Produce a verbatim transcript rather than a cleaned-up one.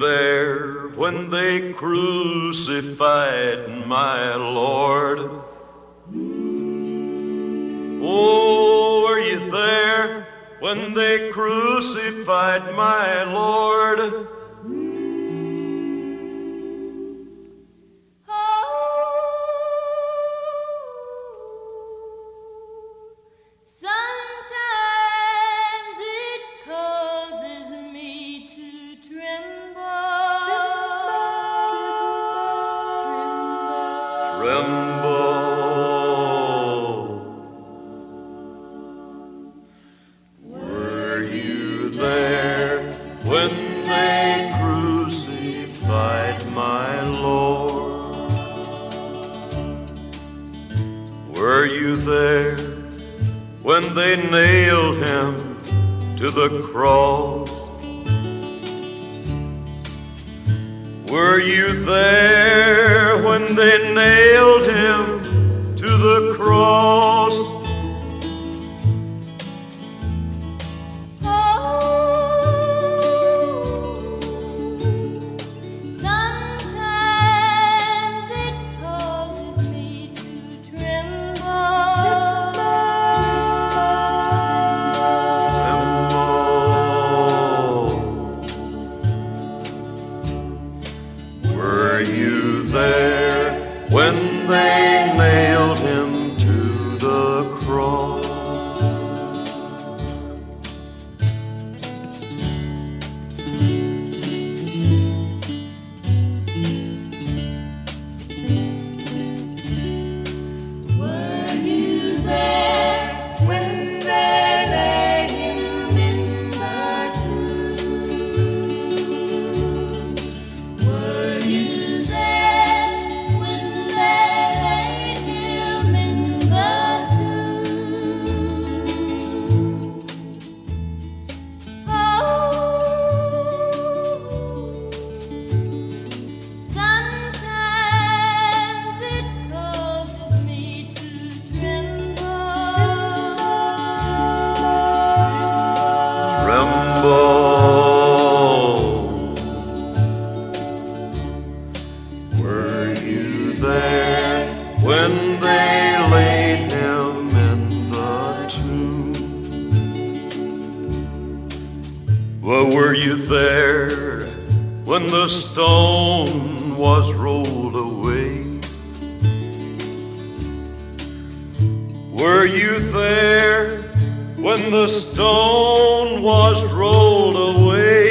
there when they crucified my Lord? Oh, were you there when they crucified my Lord? Were you there when they crucified my Lord? Were you there when they nailed him to the cross? Were you there when they nailed him to the cross? Were you there when they nailed him to the cross? Were you there when they laid him in the tomb? Were you there when they laid him in the tomb? Oh, sometimes it causes me to Tremble. Were you there when they laid him in the tomb? Well, were you there when the stone was rolled away? Were you there when the stone was rolled away?